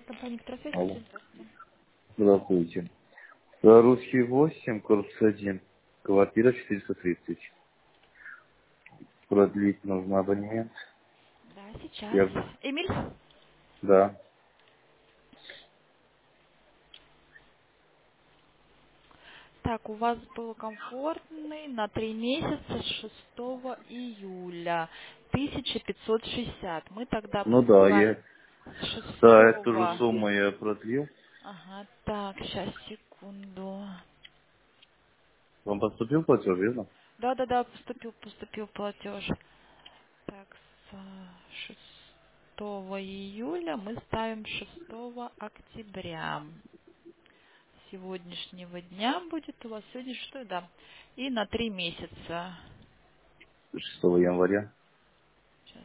Компания «Электросвязь», Алло. здравствуйте. Здравствуйте. Русский 8, курс 1, квартира 430. Продлить нужно абонемент. Да, сейчас. Я... Эмиль? Да. Так, у вас был комфортный на 3 месяца с 6 июля 1560. Мы тогда Ну да, посылаем я... с Да, эту же 6. сумму я продлил. Ага, так, сейчас, секунду. Вам поступил платеж, верно? Да-да-да, поступил платеж. Так, с 6 июля мы ставим 6 октября. Сегодняшнего дня будет у вас сегодня что, да. И на 3 месяца. 6 января. Сейчас.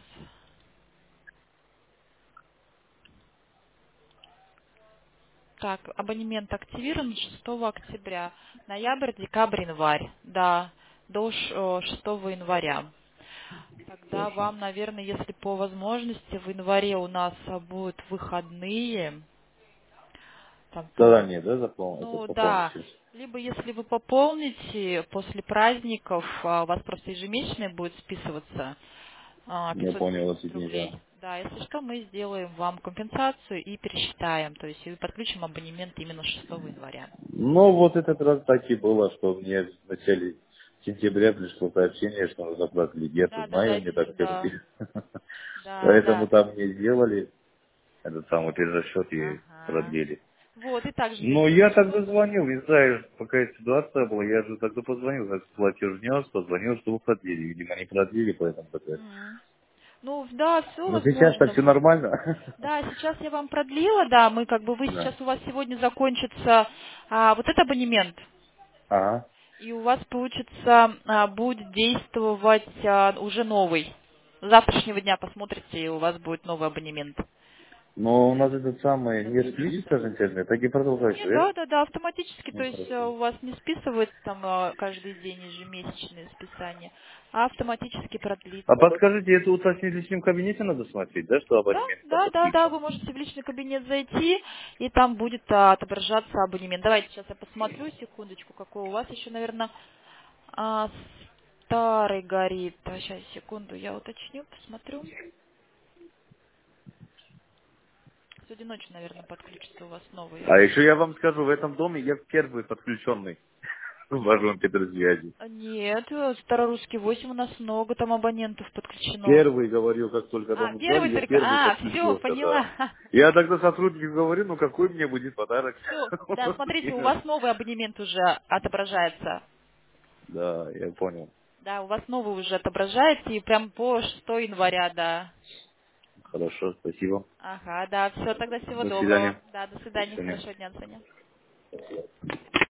Так, абонемент активирован 6 октября. Ноябрь, декабрь, январь. Да, до 6 января. Тогда Хорошо. вам, наверное, если по возможности, в январе у нас будут выходные. Там Тогда по... нет, да, это Ну пополнить да, сейчас? либо если вы пополните после праздников, у вас просто ежемесячное будет списываться Я понял 570 эти деньги. рублей. Да, если что, мы сделаем вам компенсацию и пересчитаем. То есть и подключим абонемент именно 6 января. Ну, вот этот раз так и было, что мне в начале сентября пришло сообщение, что нужно продлить. Я тут Да, да, да, знаю, я мне вижу, так да. сказали. Да, Поэтому да. там мне сделали этот самый перерасчет и Ага. продлили. Вот, и также Но если я что. тогда звонил, не знаю, какая ситуация была, я же тогда позвонил, как платеж внес, позвонил, что продлили. Видимо, не продлили, поэтому такая. М. Ну, да, все Но сейчас так возможно. все нормально. Да, сейчас я вам продлила, да, мы как бы, вы Да. сейчас, у вас сегодня закончится вот этот абонемент, Ага. и у вас, получится, будет действовать уже новый. С завтрашнего дня посмотрите, и у вас будет новый абонемент Но у нас этот самый на не 3 списывается месяца. же интернет, так и продолжается, Нет, да, верно? да, да, автоматически, то Ну, есть хорошо. у вас не списывается там каждый день ежемесячное списание, а автоматически А продлится. подскажите, это уточнить в личном кабинете надо смотреть, да, что Да, абонемент там да, да, да, подписан? вы можете в личный кабинет зайти, и там будет отображаться абонемент. Давайте сейчас я посмотрю, секундочку, какой у вас еще, наверное, старый горит. Сейчас, секунду, я уточню, посмотрю. Сегодня ночью, наверное, подключится у вас новый. А еще я вам скажу, в этом доме я первый подключенный в вашем Петросвязи. Нет, Старорусский 8 у нас много там абонентов подключено. Первый, говорю, как только А, там первый назвали, я только. первый А, все, подключился, да. поняла. Я тогда сотруднику говорю, ну какой мне будет подарок? Все, да, смотрите, у вас новый абонемент уже отображается. Да, я понял. Да, у вас новый уже отображается, и прям по 6 января, да. Хорошо, спасибо. Ага, да, все, тогда всего До доброго. свидания. Да, до До свидания, свидания. хорошего дня, Соня.